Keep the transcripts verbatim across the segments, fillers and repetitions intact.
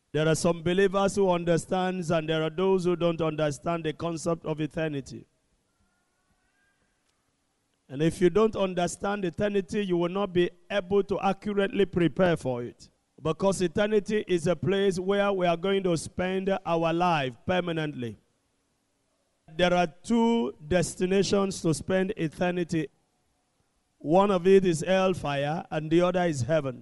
There are some believers who understand, and there are those who don't understand the concept of eternity. And if you don't understand eternity, you will not be able to accurately prepare for it. Because eternity is a place where we are going to spend our life permanently. There are two destinations to spend eternity. One of it is hellfire, and the other is heaven.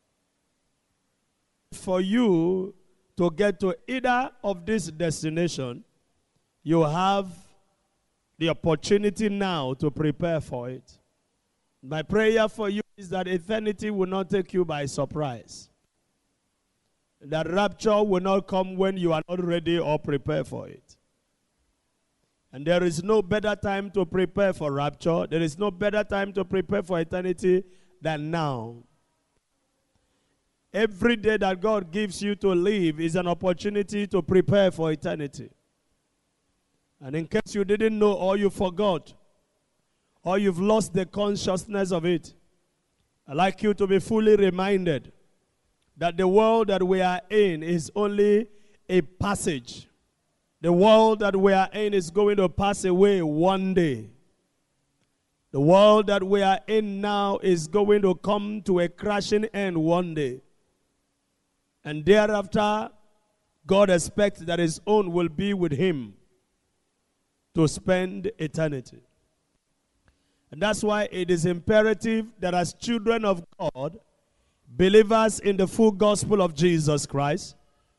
For you to get to either of these destinations, you have the opportunity now to prepare for it. My prayer for you is that eternity will not take you by surprise. That rapture will not come when you are not ready or prepared for it. And there is no better time to prepare for rapture. There is no better time to prepare for eternity than now. Every day that God gives you to live is an opportunity to prepare for eternity. And in case you didn't know or you forgot, or you've lost the consciousness of it, I'd like you to be fully reminded that the world that we are in is only a passage. The world that we are in is going to pass away one day. The world that we are in now is going to come to a crashing end one day. And thereafter, God expects that his own will be with him to spend eternity. And that's why it is imperative that as children of God, believers in the full gospel of Jesus Christ,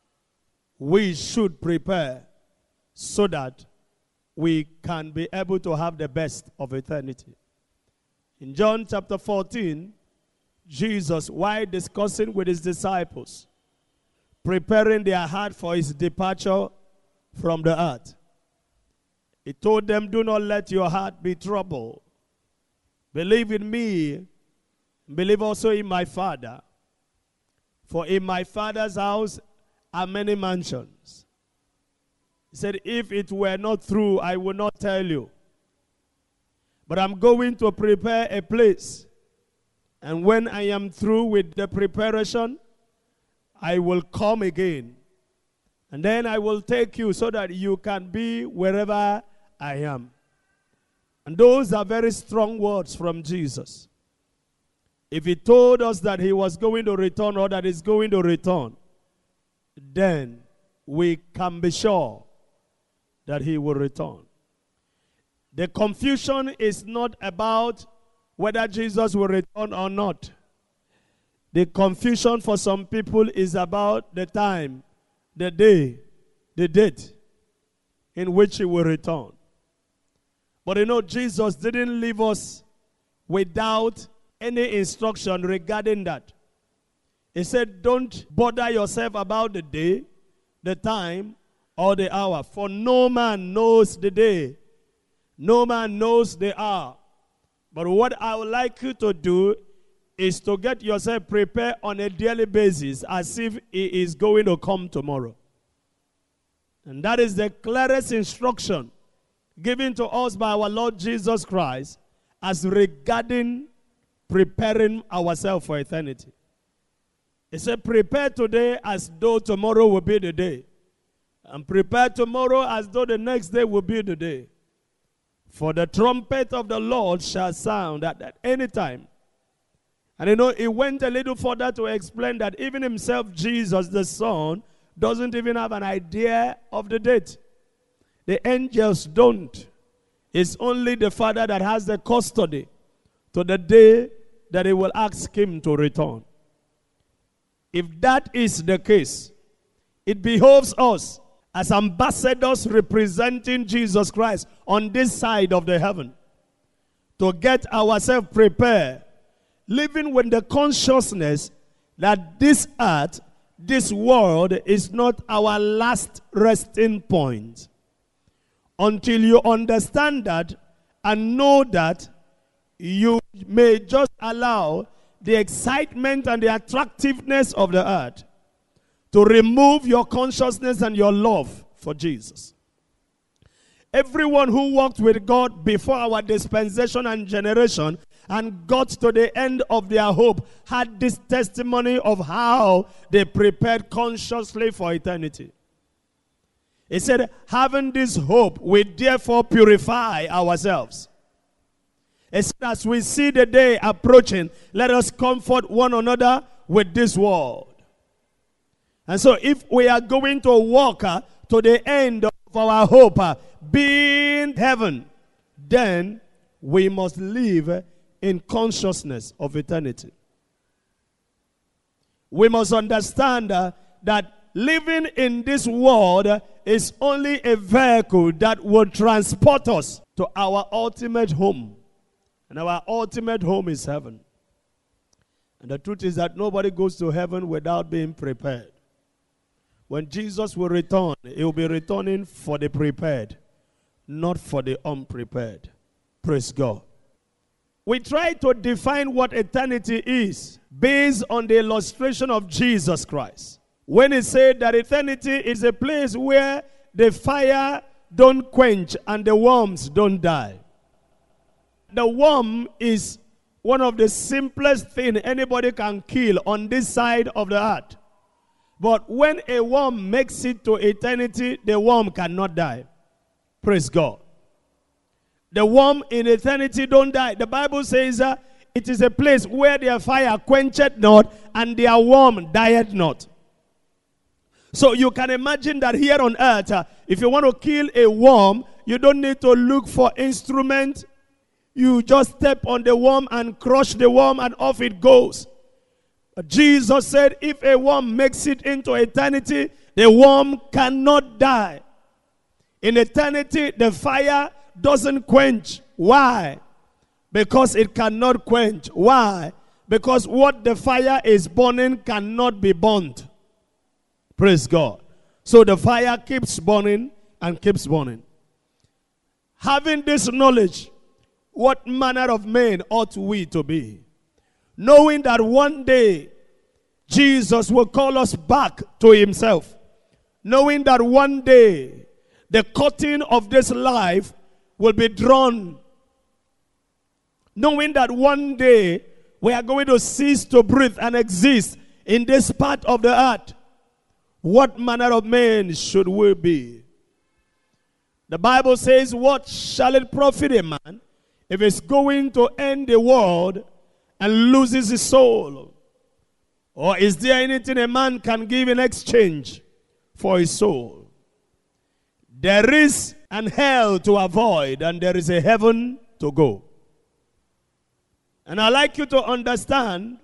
we should prepare so that we can be able to have the best of eternity. In John chapter fourteen, Jesus, while discussing with his disciples, preparing their heart for his departure from the earth, he told them, do not let your heart be troubled. Believe in me, believe also in my Father. For in my Father's house are many mansions. He said, if it were not true, I would not tell you. But I'm going to prepare a place. And when I am through with the preparation, I will come again. And then I will take you so that you can be wherever I am. And those are very strong words from Jesus. If he told us that he was going to return or that he's going to return, then we can be sure that he will return. The confusion is not about whether Jesus will return or not. The confusion for some people is about the time, the day, the date in which he will return. But you know, Jesus didn't leave us without any instruction regarding that. He said, don't bother yourself about the day, the time, or the hour. For no man knows the day. No man knows the hour. But what I would like you to do is to get yourself prepared on a daily basis as if he is going to come tomorrow. And that is the clearest instruction given to us by our Lord Jesus Christ as regarding preparing ourselves for eternity. He said, prepare today as though tomorrow will be the day. And prepare tomorrow as though the next day will be the day. For the trumpet of the Lord shall sound at, at any time. And you know, he went a little further to explain that even himself, Jesus the Son, doesn't even have an idea of the date. The angels don't. It's only the Father that has the custody to the day that he will ask him to return. If that is the case, it behoves us as ambassadors representing Jesus Christ on this side of the heaven to get ourselves prepared, living with the consciousness that this earth, this world is not our last resting point. Until you understand that and know that, you may just allow the excitement and the attractiveness of the earth to remove your consciousness and your love for Jesus. Everyone who walked with God before our dispensation and generation and got to the end of their hope had this testimony of how they prepared consciously for eternity. He said, having this hope, we therefore purify ourselves. He said, as we see the day approaching, let us comfort one another with this word. And so if we are going to walk uh, to the end of our hope, uh, being heaven, then we must live in consciousness of eternity. We must understand uh, that living in this world is only a vehicle that will transport us to our ultimate home. And our ultimate home is heaven. And the truth is that nobody goes to heaven without being prepared. When Jesus will return, he will be returning for the prepared, not for the unprepared. Praise God. We try to define what eternity is based on the illustration of Jesus Christ. When he said that eternity is a place where the fire don't quench and the worms don't die. The worm is one of the simplest things anybody can kill on this side of the earth. But when a worm makes it to eternity, the worm cannot die. Praise God. The worm in eternity don't die. The Bible says uh, it is a place where their fire quencheth not and their worm dieth not. So you can imagine that here on earth, uh, if you want to kill a worm, you don't need to look for instruments. You just step on the worm and crush the worm and off it goes. But Jesus said if a worm makes it into eternity, the worm cannot die. In eternity, the fire doesn't quench. Why? Because it cannot quench. Why? Because what the fire is burning cannot be burnt. Praise God. So the fire keeps burning and keeps burning. Having this knowledge, what manner of men ought we to be? Knowing that one day Jesus will call us back to himself. Knowing that one day the curtain of this life will be drawn. Knowing that one day we are going to cease to breathe and exist in this part of the earth. What manner of men should we be? The Bible says, what shall it profit a man if he's going to end the world and loses his soul? Or is there anything a man can give in exchange for his soul? There is an hell to avoid and there is a heaven to go. And I'd like you to understand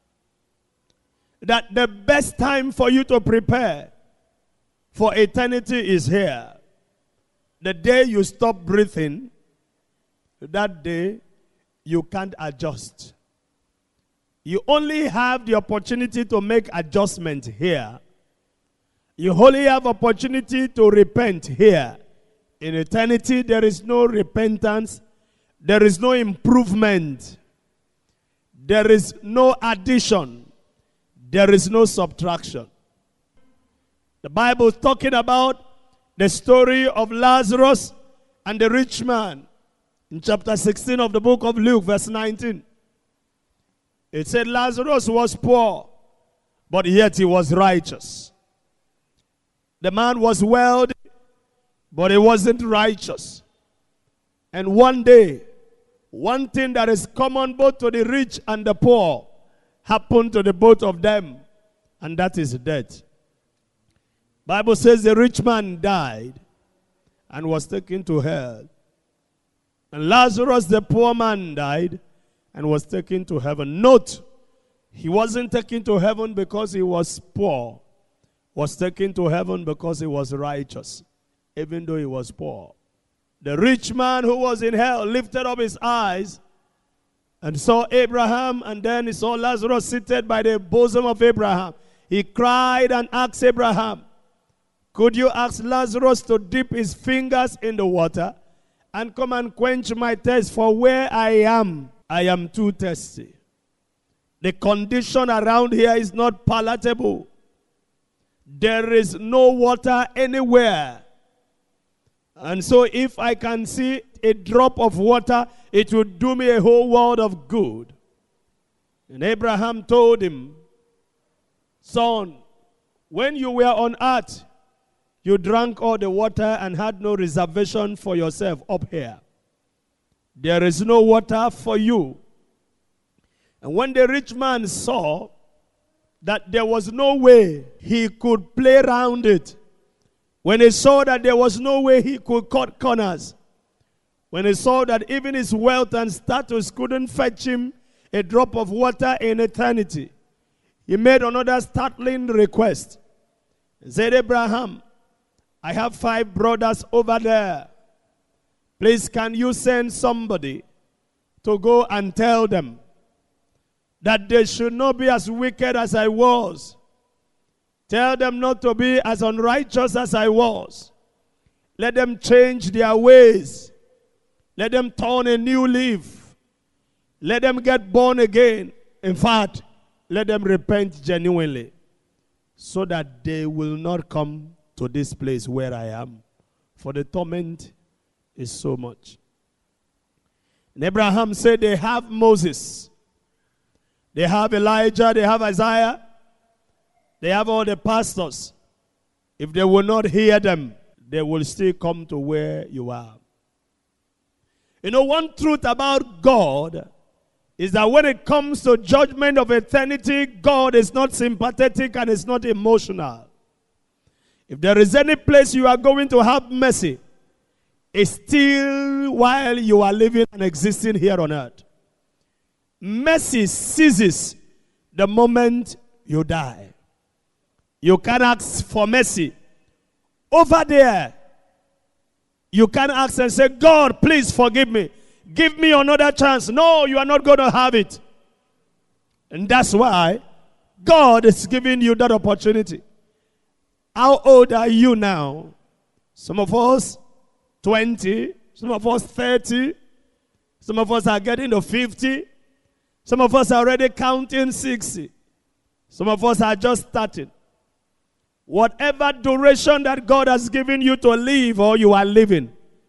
that the best time for you to prepare for eternity is here. The day you stop breathing, that day you can't adjust. You only have the opportunity to make adjustment here. You only have opportunity to repent here. In eternity, there is no repentance. There is no improvement. There is no addition. There is no subtraction. The Bible is talking about the story of Lazarus and the rich man. In chapter sixteen of the book of Luke, verse nineteen. It said Lazarus was poor, but yet he was righteous. The man was wealthy, but he wasn't righteous. And one day, one thing that is common both to the rich and the poor happened to the both of them, and that is death. Bible says the rich man died and was taken to hell. And Lazarus, the poor man, died and was taken to heaven. Note, he wasn't taken to heaven because he was poor. Was taken to heaven because he was righteous, even though he was poor. The rich man who was in hell lifted up his eyes and saw Abraham, and then he saw Lazarus seated by the bosom of Abraham. He cried and asked Abraham, could you ask Lazarus to dip his fingers in the water and come and quench my thirst, for where I am, I am too thirsty. The condition around here is not palatable. There is no water anywhere. And so if I can see a drop of water, it will do me a whole world of good. And Abraham told him, son, when you were on earth, you drank all the water and had no reservation for yourself up here. There is no water for you. And when the rich man saw that there was no way he could play around it, when he saw that there was no way he could cut corners, when he saw that even his wealth and status couldn't fetch him a drop of water in eternity, he made another startling request. He said, Abraham, I have five brothers over there. Please, can you send somebody to go and tell them that they should not be as wicked as I was? Tell them not to be as unrighteous as I was. Let them change their ways. Let them turn a new leaf. Let them get born again. In fact, let them repent genuinely, so that they will not come to this place where I am, for the torment is so much. And Abraham said, they have Moses, they have Elijah, they have Isaiah, they have all the pastors. If they will not hear them, they will still come to where you are. You know, one truth about God is that when it comes to judgment of eternity, God is not sympathetic and is not emotional. If there is any place you are going to have mercy, it's still while you are living and existing here on earth. Mercy ceases the moment you die. You can ask for mercy. Over there, you can ask and say, God, please forgive me. Give me another chance. No, you are not going to have it. And that's why God is giving you that opportunity. How old are you now? Some of us, twenty. Some of us, thirty. Some of us are getting to fifty. Some of us are already counting sixty. Some of us are just starting. Whatever duration that God has given you to live or you are living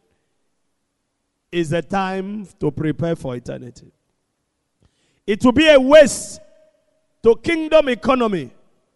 is a time to prepare for eternity. It will be a waste to kingdom economy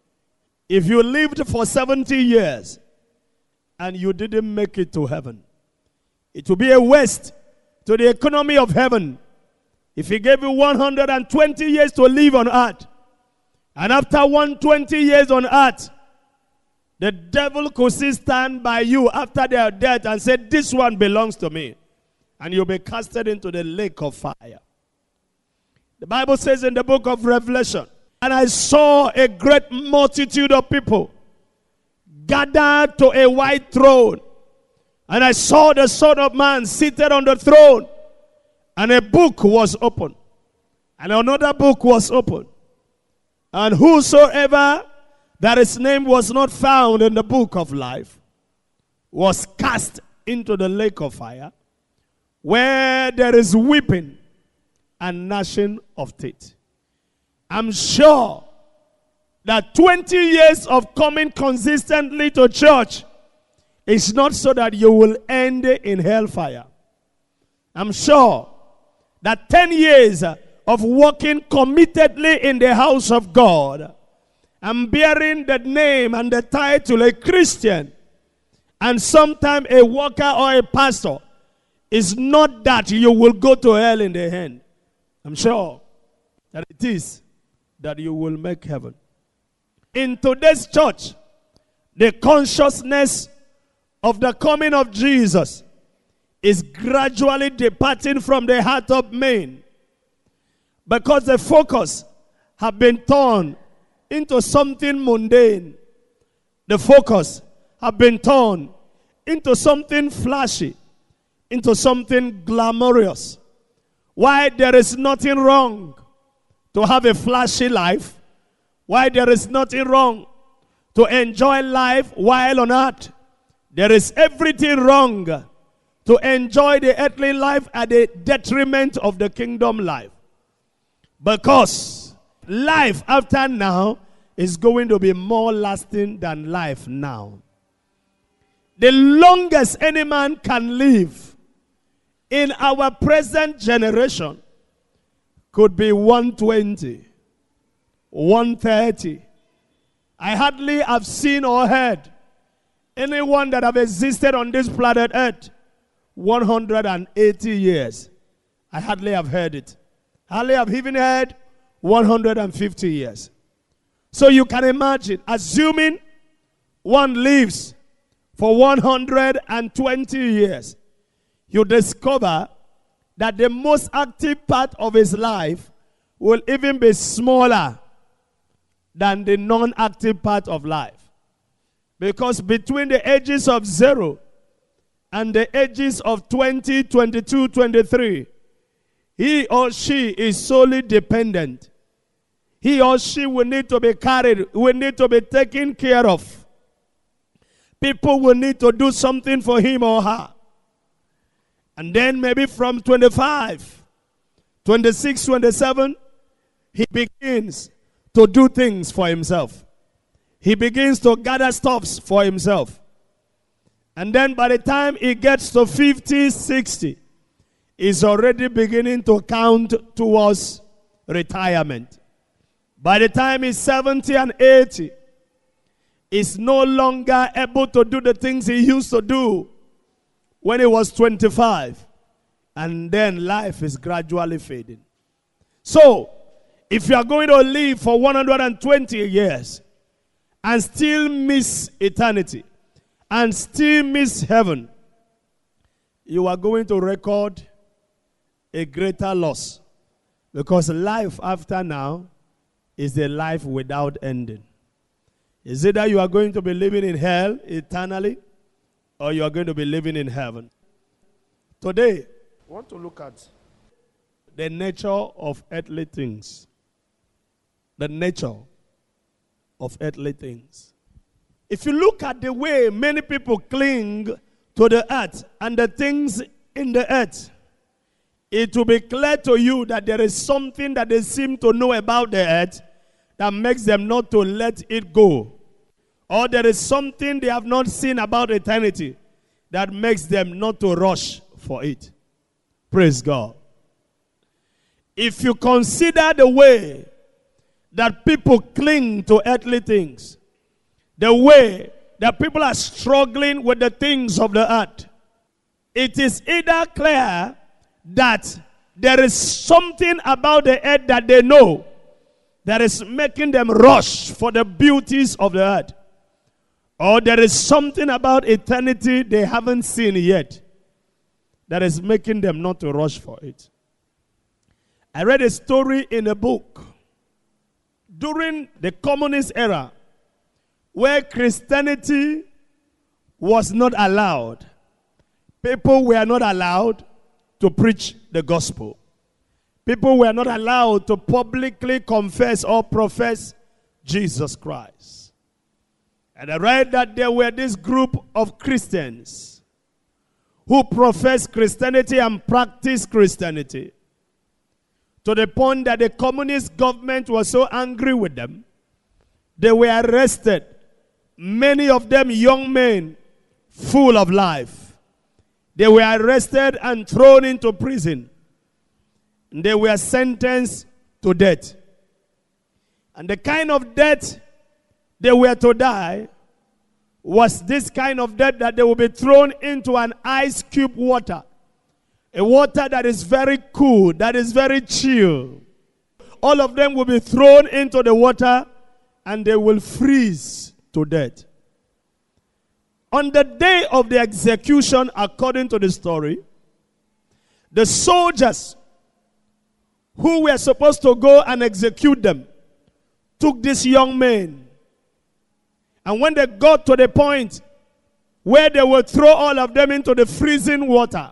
if you lived for seventy years and you didn't make it to heaven. It will be a waste to the economy of heaven if he gave you one hundred twenty years to live on earth, and after one hundred twenty years on earth, the devil could still stand by you after their death and say, this one belongs to me. And you'll be casted into the lake of fire. The Bible says in the book of Revelation, and I saw a great multitude of people gathered to a white throne. And I saw the Son of Man seated on the throne. And a book was opened. And another book was opened. And whosoever that his name was not found in the book of life was cast into the lake of fire, where there is weeping and gnashing of teeth. I'm sure that twenty years of coming consistently to church is not so that you will end in hellfire. I'm sure that ten years of walking committedly in the house of God and bearing the name and the title a Christian and sometimes a worker or a pastor is not that you will go to hell in the end. I'm sure that it is that you will make heaven. In today's church, the consciousness of the coming of Jesus is gradually departing from the heart of men, because the focus have been turned into something mundane. The focus have been turned into something flashy, into something glamorous. Why there is nothing wrong to have a flashy life, why there is nothing wrong to enjoy life while on earth, there is everything wrong to enjoy the earthly life at the detriment of the kingdom life. Because life after now is going to be more lasting than life now. The longest any man can live in our present generation could be one twenty, one thirty. I hardly have seen or heard anyone that have existed on this planet Earth one hundred eighty years. I hardly have heard it. Hardly have even heard one hundred fifty years. So you can imagine, assuming one lives for one hundred twenty years, you discover that the most active part of his life will even be smaller than the non-active part of life. Because between the ages of zero and the ages of twenty, twenty-two, twenty-three, he or she is solely dependent. He or she will need to be carried, will need to be taken care of. People will need to do something for him or her. And then maybe from twenty-five, twenty-six, twenty-seven, he begins to do things for himself. He begins to gather stuffs for himself. And then by the time he gets to fifty, sixty, he's already beginning to count towards retirement. By the time he's seventy and eighty, he's no longer able to do the things he used to do when he was twenty-five. And then life is gradually fading. So, if you are going to live for one hundred twenty years and still miss eternity and still miss heaven, you are going to record a greater loss. Because life after now is a life without ending. Is it that you are going to be living in hell eternally, or you are going to be living in heaven? Today, I want to look at the nature of earthly things. The nature of earthly things. If you look at the way many people cling to the earth and the things in the earth, it will be clear to you that there is something that they seem to know about the earth that makes them not to let it go. Or there is something they have not seen about eternity that makes them not to rush for it. Praise God. If you consider the way that people cling to earthly things, the way that people are struggling with the things of the earth, it is either clear that there is something about the earth that they know that is making them rush for the beauties of the earth, or there is something about eternity they haven't seen yet that is making them not to rush for it. I read a story in a book during the communist era where Christianity was not allowed. People were not allowed to preach the gospel. People were not allowed to publicly confess or profess Jesus Christ. And I read that there were this group of Christians who professed Christianity and practiced Christianity to the point that the communist government was so angry with them, they were arrested. Many of them young men, full of life. They were arrested and thrown into prison. They were sentenced to death. And the kind of death they were to die was this kind of death that they will be thrown into an ice cube water. A water that is very cool, that is very chill. All of them will be thrown into the water and they will freeze to death. On the day of the execution, according to the story, the soldiers who were supposed to go and execute them took this young man. And when they got to the point where they would throw all of them into the freezing water,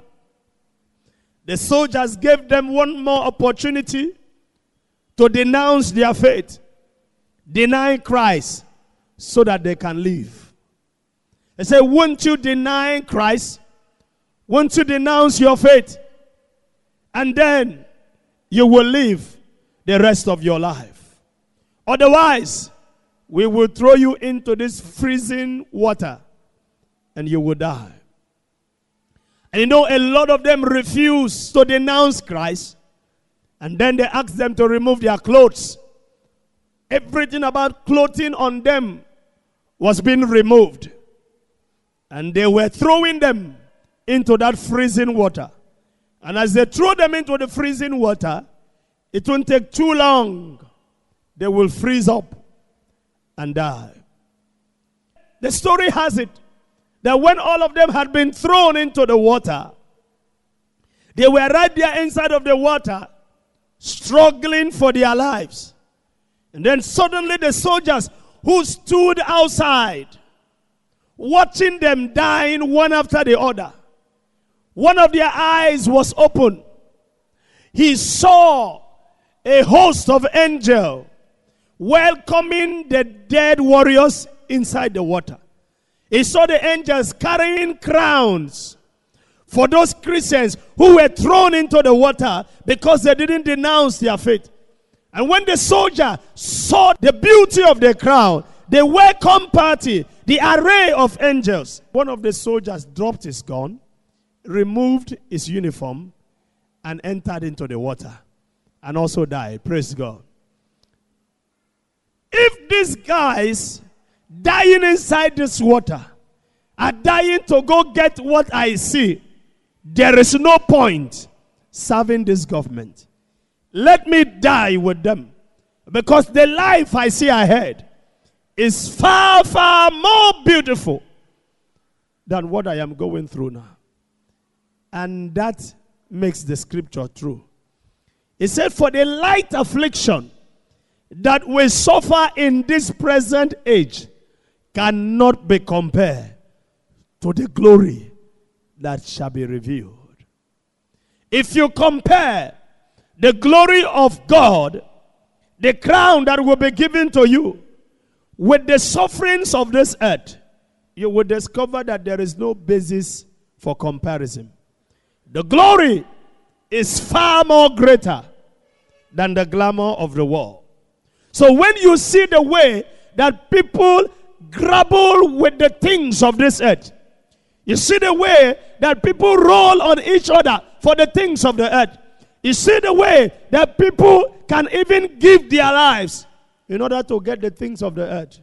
the soldiers gave them one more opportunity to denounce their faith, deny Christ, so that they can live. They said, won't you deny Christ? Won't you denounce your faith? And then you will live the rest of your life. Otherwise, we will throw you into this freezing water and you will die. And you know, a lot of them refused to denounce Christ. And then they asked them to remove their clothes. Everything about clothing on them was being removed. And they were throwing them into that freezing water. And as they throw them into the freezing water, it won't take too long. They will freeze up and die. The story has it that when all of them had been thrown into the water, they were right there inside of the water, struggling for their lives. And then suddenly the soldiers who stood outside, watching them dying one after the other, one of their eyes was open. He saw a host of angels welcoming the dead warriors inside the water. He saw the angels carrying crowns for those Christians who were thrown into the water because they didn't denounce their faith. And when the soldier saw the beauty of the crown, the welcome party, the array of angels, one of the soldiers dropped his gun, removed his uniform, and entered into the water, and also died. Praise God. If these guys dying inside this water are dying to go get what I see, there is no point serving this government. Let me die with them, because the life I see ahead is far, far more beautiful than what I am going through now. And that makes the scripture true. It said, for the light affliction that we suffer in this present age cannot be compared to the glory that shall be revealed. If you compare the glory of God, the crown that will be given to you, with the sufferings of this earth, you will discover that there is no basis for comparison. The glory is far more greater than the glamour of the world. So when you see the way that people grapple with the things of this earth, you see the way that people roll on each other for the things of the earth, you see the way that people can even give their lives in order to get the things of the earth.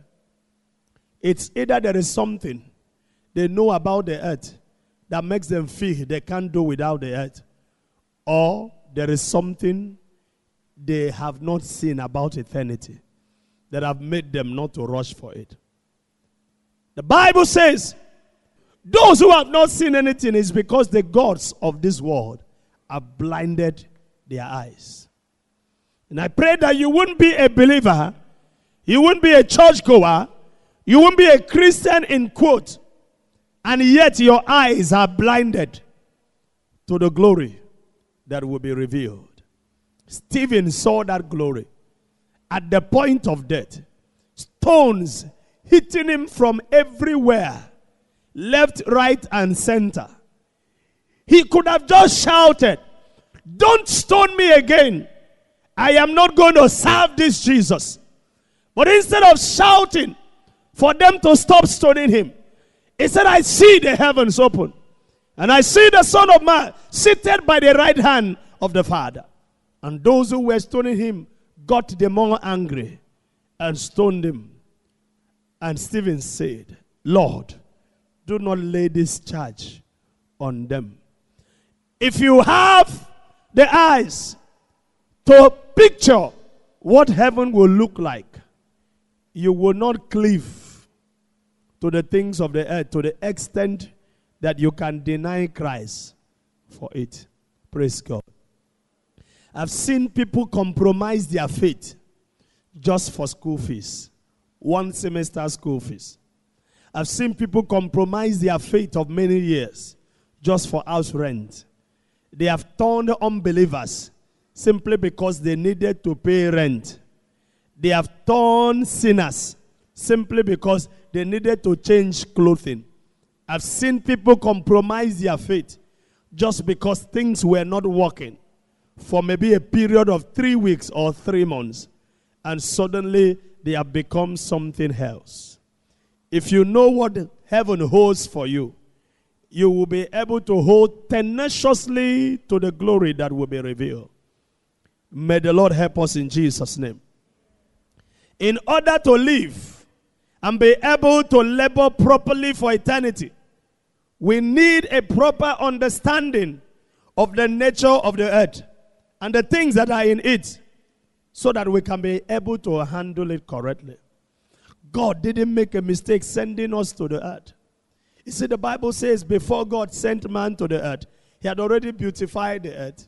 It's either there is something they know about the earth that makes them feel they can't do without the earth, or there is something they have not seen about eternity that have made them not to rush for it. The Bible says, those who have not seen anything is because the gods of this world have blinded their eyes. And I pray that you wouldn't be a believer, you wouldn't be a churchgoer, you wouldn't be a Christian in quote, and yet your eyes are blinded to the glory that will be revealed. Stephen saw that glory at the point of death. Stones hitting him from everywhere, left, right, and center. He could have just shouted, "Don't stone me again. I am not going to serve this Jesus." But instead of shouting for them to stop stoning him, he said, "I see the heavens open, and I see the Son of Man seated by the right hand of the Father." And those who were stoning him got the more angry and stoned him. And Stephen said, "Lord, do not lay this charge on them." If you have the eyes to picture what heaven will look like, you will not cleave to the things of the earth to the extent that you can deny Christ for it. Praise God. I've seen people compromise their faith just for school fees, one semester school fees. I've seen people compromise their faith of many years just for house rent. They have turned unbelievers simply because they needed to pay rent. They have turned sinners simply because they needed to change clothing. I've seen people compromise their faith just because things were not working for maybe a period of three weeks or three months, and suddenly they have become something else. If you know what heaven holds for you, you will be able to hold tenaciously to the glory that will be revealed. May the Lord help us in Jesus' name. In order to live and be able to labor properly for eternity, we need a proper understanding of the nature of the earth and the things that are in it, so that we can be able to handle it correctly. God didn't make a mistake sending us to the earth. You see, the Bible says before God sent man to the earth, he had already beautified the earth.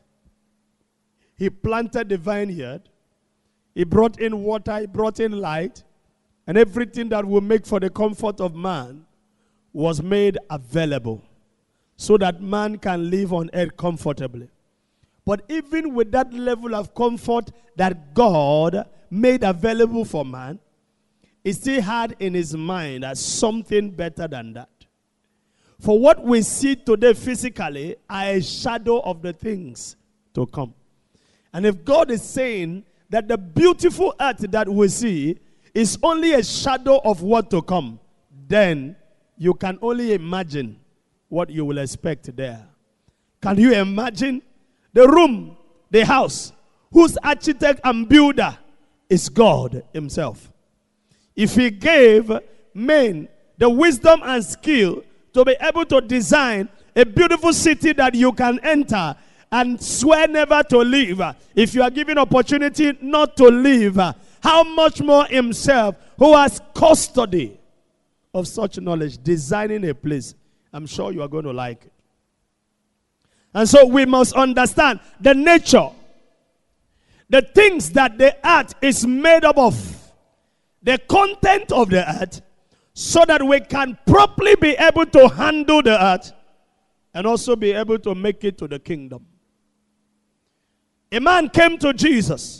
He planted the vineyard. He brought in water. He brought in light. And everything that will make for the comfort of man was made available so that man can live on earth comfortably. But even with that level of comfort that God made available for man, he still had in his mind as something better than that. For what we see today physically are a shadow of the things to come. And if God is saying that the beautiful earth that we see is only a shadow of what to come, then you can only imagine what you will expect there. Can you imagine the room, the house, whose architect and builder is God himself? If he gave men the wisdom and skill to be able to design a beautiful city that you can enter and swear never to leave, if you are given opportunity not to leave, how much more himself, who has custody of such knowledge, designing a place? I'm sure you are going to like it. And so we must understand the nature, the things that the earth is made up of, the content of the earth, so that we can properly be able to handle the earth and also be able to make it to the kingdom. A man came to Jesus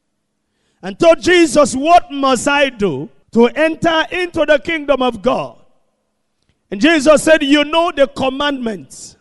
and told Jesus, "What must I do to enter into the kingdom of God?" And Jesus said, "You know the commandments.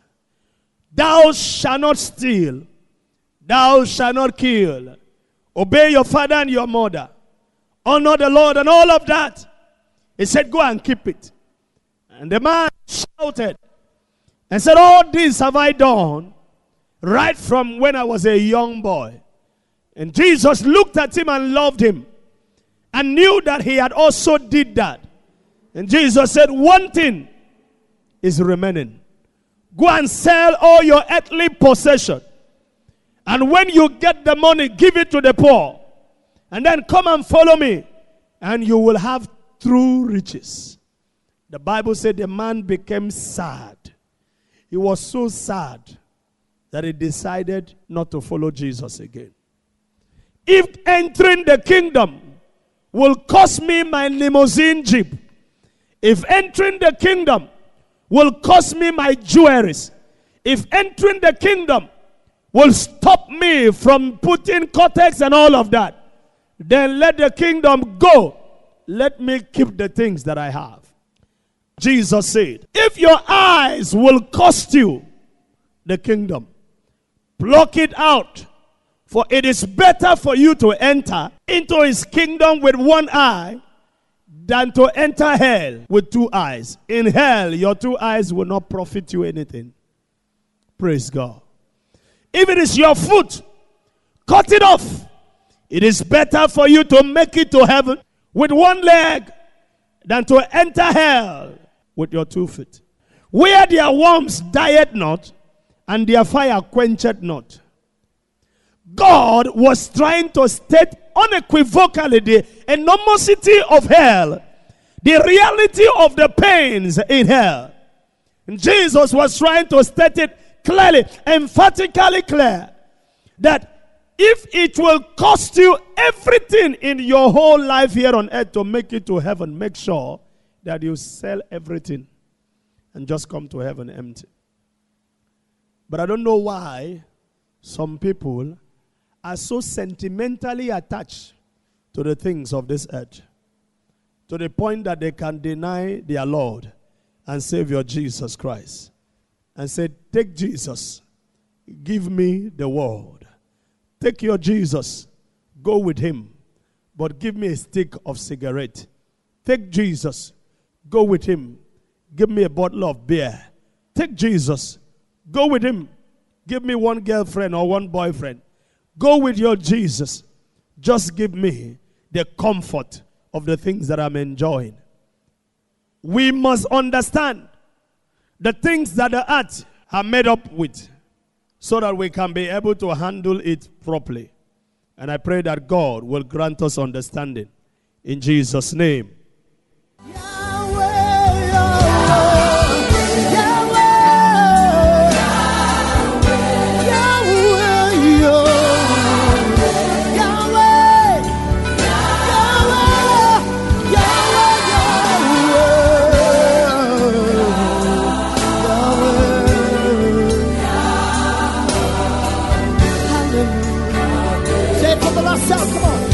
Thou shalt not steal. Thou shalt not kill. Obey your father and your mother. Honor the Lord," and all of that. He said, "Go and keep it." And the man shouted and said, "All this have I done right from when I was a young boy." And Jesus looked at him and loved him and knew that he had also did that. And Jesus said, "One thing is remaining. Go and sell all your earthly possession. And when you get the money, give it to the poor. And then come and follow me. And you will have true riches." The Bible said the man became sad. He was so sad that he decided not to follow Jesus again. If entering the kingdom will cost me my limousine jeep, if entering the kingdom will cost me my jewelries, if entering the kingdom will stop me from putting cortex and all of that, then let the kingdom go. Let me keep the things that I have. Jesus said, if your eyes will cost you the kingdom, pluck it out. For it is better for you to enter into his kingdom with one eye than to enter hell with two eyes. In hell, your two eyes will not profit you anything. Praise God. If it is your foot, cut it off. It is better for you to make it to heaven with one leg than to enter hell with your two feet. Where their worms died not, and their fire quenched not. God was trying to state unequivocally the enormity of hell, the reality of the pains in hell. And Jesus was trying to state it clearly, emphatically clear, that if it will cost you everything in your whole life here on earth to make it to heaven, make sure that you sell everything and just come to heaven empty. But I don't know why some people are so sentimentally attached to the things of this earth, to the point that they can deny their Lord and Savior Jesus Christ and say, take Jesus, give me the world. Take your Jesus, go with him, but give me a stick of cigarette. Take Jesus, go with him, give me a bottle of beer. Take Jesus. Go with him. Give me one girlfriend or one boyfriend. Go with your Jesus. Just give me the comfort of the things that I'm enjoying. We must understand the things that the earth are made up with so that we can be able to handle it properly. And I pray that God will grant us understanding. In Jesus' name. Say it for the last time, come on.